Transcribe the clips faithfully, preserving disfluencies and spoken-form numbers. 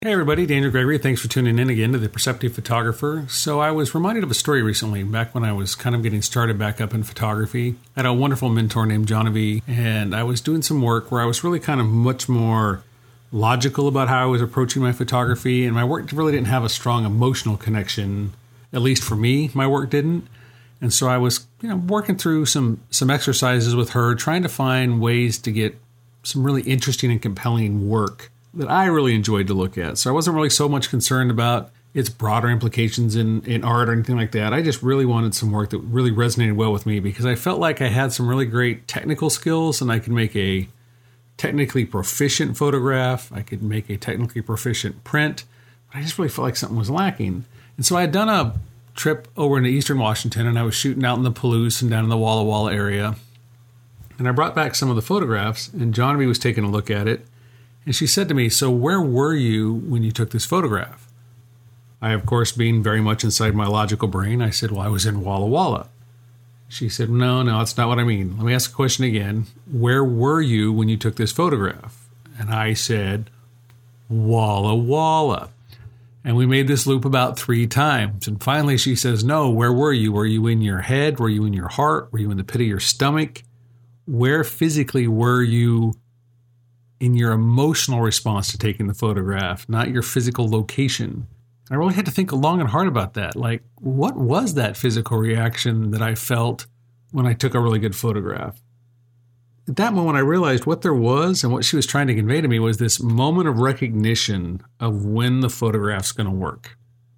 Hey everybody, Daniel Gregory. Thanks for tuning in again to The Perceptive Photographer. So I was reminded of a story recently, back when I was kind of getting started back up in photography. I had a wonderful mentor named Johnny, and I was doing some work where I was really kind of much more logical about how I was approaching my photography, and my work really didn't have a strong emotional connection, at least for me, my work didn't. And so I was, you know, working through some some exercises with her, trying to find ways to get some really interesting and compelling work that I really enjoyed to look at. So I wasn't really so much concerned about its broader implications in, in art or anything like that. I just really wanted some work that really resonated well with me because I felt like I had some really great technical skills and I could make a technically proficient photograph. I could make a technically proficient print, but I just really felt like something was lacking. And so I had done a trip over into Eastern Washington and I was shooting out in the Palouse and down in the Walla Walla area. And I brought back some of the photographs and Johnny was taking a look at it. And she said to me, "So where were you when you took this photograph?" I, of course, being very much inside my logical brain, I said, "Well, I was in Walla Walla." She said, "No, no, that's not what I mean. Let me ask the question again. Where were you when you took this photograph?" And I said, "Walla Walla." And we made this loop about three times. And finally she says, "No, where were you? Were you in your head? Were you in your heart? Were you in the pit of your stomach? Where physically were you in your emotional response to taking the photograph, not your physical location?" I really had to think long and hard about that. Like, what was that physical reaction that I felt when I took a really good photograph? At that moment, I realized what there was and what she was trying to convey to me was this moment of recognition of when the photograph's going to work.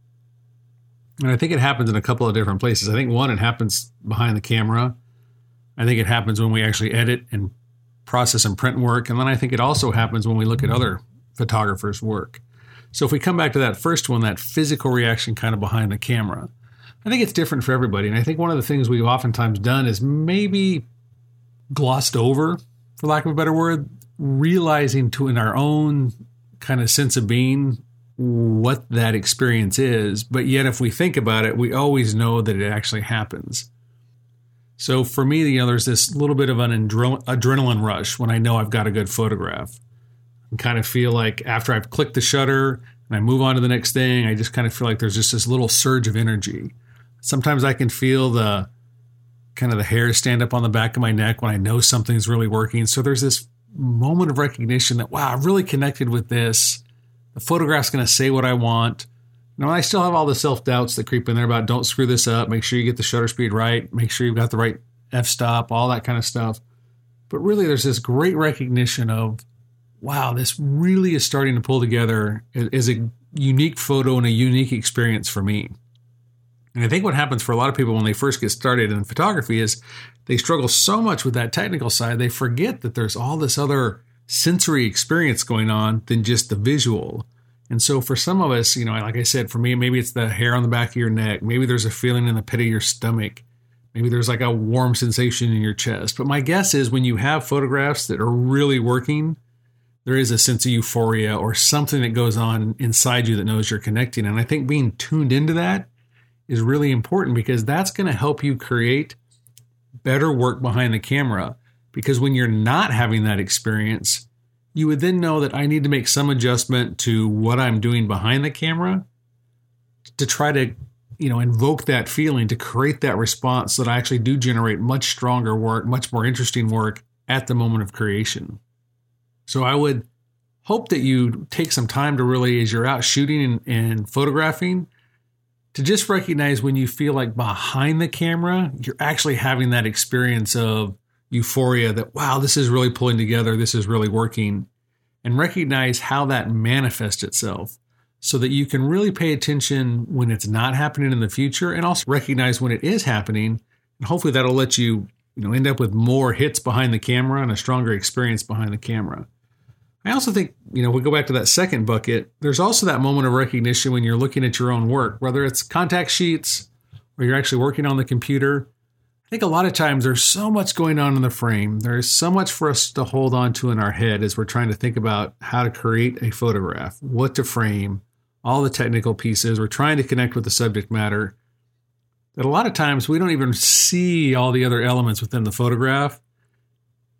And I think it happens in a couple of different places. I think one, it happens behind the camera. I think it happens when we actually edit and process and print work. And then I think it also happens when we look at other photographers' work. So if we come back to that first one, that physical reaction kind of behind the camera, I think it's different for everybody. And I think one of the things we've oftentimes done is maybe glossed over, for lack of a better word, realizing to in our own kind of sense of being what that experience is. But yet if we think about it, we always know that it actually happens. So for me, you know, there's this little bit of an adrenaline rush when I know I've got a good photograph. I kind of feel like after I've clicked the shutter and I move on to the next thing, I just kind of feel like there's just this little surge of energy. Sometimes I can feel the kind of the hairs stand up on the back of my neck when I know something's really working. So there's this moment of recognition that, wow, I've really connected with this. The photograph's going to say what I want. Now, I still have all the self-doubts that creep in there about don't screw this up, make sure you get the shutter speed right, make sure you've got the right f-stop, all that kind of stuff. But really, there's this great recognition of, wow, this really is starting to pull together as a unique photo and a unique experience for me. And I think what happens for a lot of people when they first get started in photography is they struggle so much with that technical side, they forget that there's all this other sensory experience going on than just the visual. And so for some of us, you know, like I said, for me, maybe it's the hair on the back of your neck. Maybe there's a feeling in the pit of your stomach. Maybe there's like a warm sensation in your chest. But my guess is when you have photographs that are really working, there is a sense of euphoria or something that goes on inside you that knows you're connecting. And I think being tuned into that is really important because that's going to help you create better work behind the camera. Because when you're not having that experience, you would then know that I need to make some adjustment to what I'm doing behind the camera to try to, you know, invoke that feeling, to create that response so that I actually do generate much stronger work, much more interesting work at the moment of creation. So I would hope that you take some time to really, as you're out shooting and, and photographing, to just recognize when you feel like behind the camera, you're actually having that experience of euphoria that, wow, this is really pulling together, this is really working, and recognize how that manifests itself so that you can really pay attention when it's not happening in the future and also recognize when it is happening. And hopefully that'll let you, you know, end up with more hits behind the camera and a stronger experience behind the camera. I also think, you know, we go back to that second bucket, there's also that moment of recognition when you're looking at your own work, whether it's contact sheets or you're actually working on the computer. I think a lot of times there's so much going on in the frame. There's so much for us to hold on to in our head as we're trying to think about how to create a photograph, what to frame, all the technical pieces. We're trying to connect with the subject matter. That a lot of times we don't even see all the other elements within the photograph.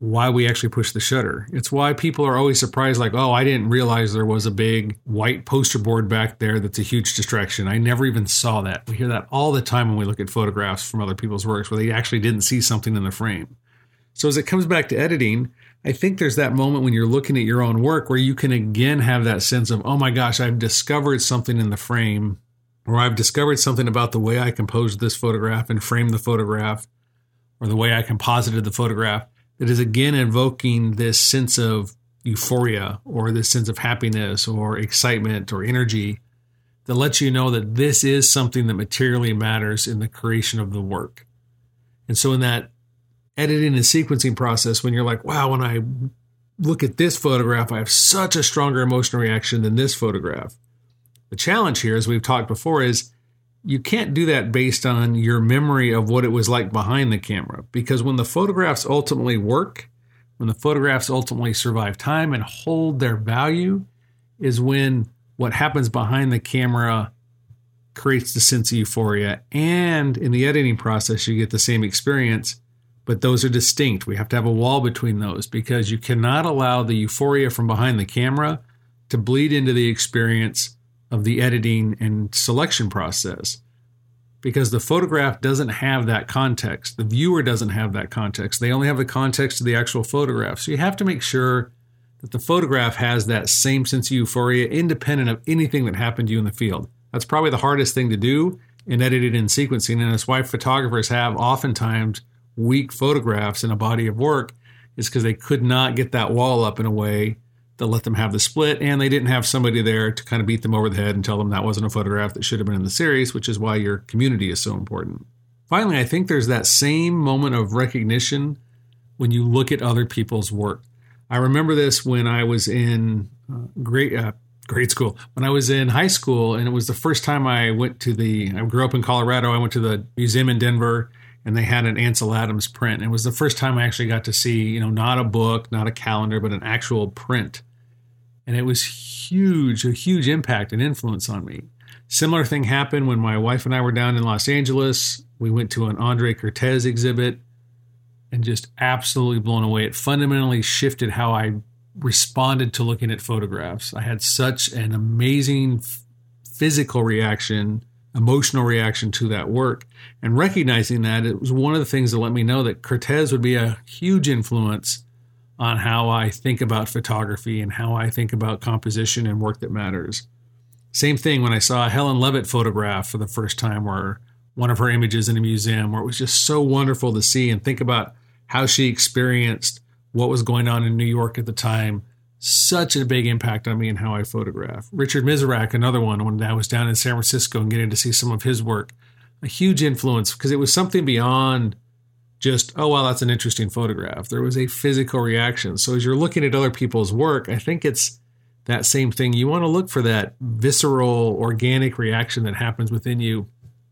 why we actually push the shutter. It's why people are always surprised, like, oh, I didn't realize there was a big white poster board back there that's a huge distraction. I never even saw that. We hear that all the time when we look at photographs from other people's works where they actually didn't see something in the frame. So as it comes back to editing, I think there's that moment when you're looking at your own work where you can again have that sense of, oh my gosh, I've discovered something in the frame, or I've discovered something about the way I composed this photograph and framed the photograph, or the way I composited the photograph, that is again invoking this sense of euphoria or this sense of happiness or excitement or energy that lets you know that this is something that materially matters in the creation of the work. And so in that editing and sequencing process, when you're like, wow, when I look at this photograph, I have such a stronger emotional reaction than this photograph. The challenge here, as we've talked before, is you can't do that based on your memory of what it was like behind the camera. Because when the photographs ultimately work, when the photographs ultimately survive time and hold their value, is when what happens behind the camera creates the sense of euphoria. And in the editing process, you get the same experience, but those are distinct. We have to have a wall between those because you cannot allow the euphoria from behind the camera to bleed into the experience of the editing and selection process, because the photograph doesn't have that context. The viewer doesn't have that context. They only have the context of the actual photograph. So you have to make sure that the photograph has that same sense of euphoria independent of anything that happened to you in the field. That's probably the hardest thing to do in editing and sequencing, and that's why photographers have oftentimes weak photographs in a body of work, is because they could not get that wall up in a way that let them have the split, and they didn't have somebody there to kind of beat them over the head and tell them that wasn't a photograph that should have been in the series, which is why your community is so important. Finally, I think there's that same moment of recognition when you look at other people's work. I remember this when I was in uh, grade, uh, grade school, when I was in high school, and it was the first time I went to the, I grew up in Colorado, I went to the museum in Denver, and they had an Ansel Adams print. And it was the first time I actually got to see, you know, not a book, not a calendar, but an actual print. And it was huge, a huge impact and influence on me. Similar thing happened when my wife and I were down in Los Angeles. We went to an Andre Cortez exhibit and just absolutely blown away. It fundamentally shifted how I responded to looking at photographs. I had such an amazing physical reaction, emotional reaction to that work. And recognizing that, it was one of the things that let me know that Cortez would be a huge influence on how I think about photography and how I think about composition and work that matters. Same thing when I saw a Helen Levitt photograph for the first time, or one of her images in a museum, where it was just so wonderful to see and think about how she experienced what was going on in New York at the time. Such a big impact on me and how I photograph. Richard Mizrak, another one, when I was down in San Francisco and getting to see some of his work, a huge influence because it was something beyond just, oh, well, that's an interesting photograph. There was a physical reaction. So as you're looking at other people's work, I think it's that same thing. You want to look for that visceral, organic reaction that happens within you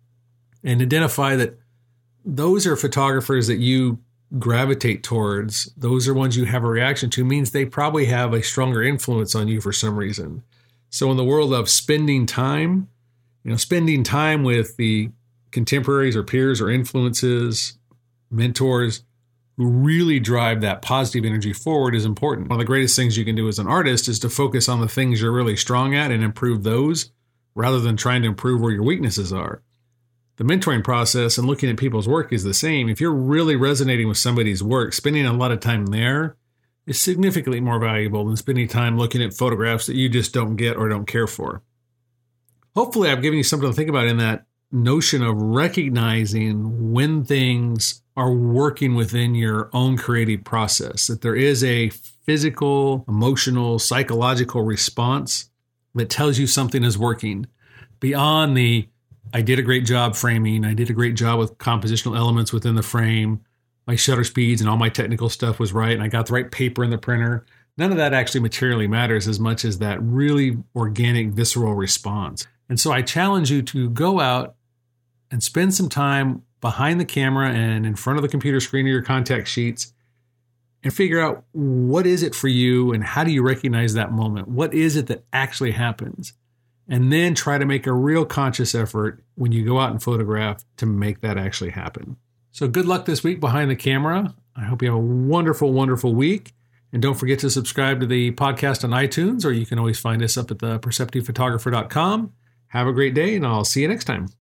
and identify that those are photographers that you gravitate towards. Those are ones you have a reaction to, means they probably have a stronger influence on you for some reason. So in the world of spending time, you know, spending time with the contemporaries or peers or influences, mentors who really drive that positive energy forward is important. One of the greatest things you can do as an artist is to focus on the things you're really strong at and improve those rather than trying to improve where your weaknesses are. The mentoring process and looking at people's work is the same. If you're really resonating with somebody's work, spending a lot of time there is significantly more valuable than spending time looking at photographs that you just don't get or don't care for. Hopefully, I've given you something to think about in that notion of recognizing when things are working within your own creative process, that there is a physical, emotional, psychological response that tells you something is working beyond the, I did a great job framing, I did a great job with compositional elements within the frame, my shutter speeds and all my technical stuff was right, and I got the right paper in the printer. None of that actually materially matters as much as that really organic, visceral response. And so I challenge you to go out and spend some time behind the camera and in front of the computer screen or your contact sheets and figure out what is it for you and how do you recognize that moment? What is it that actually happens? And then try to make a real conscious effort when you go out and photograph to make that actually happen. So good luck this week behind the camera. I hope you have a wonderful, wonderful week. And don't forget to subscribe to the podcast on iTunes, or you can always find us up at the perceptive photographer dot com. Have a great day, and I'll see you next time.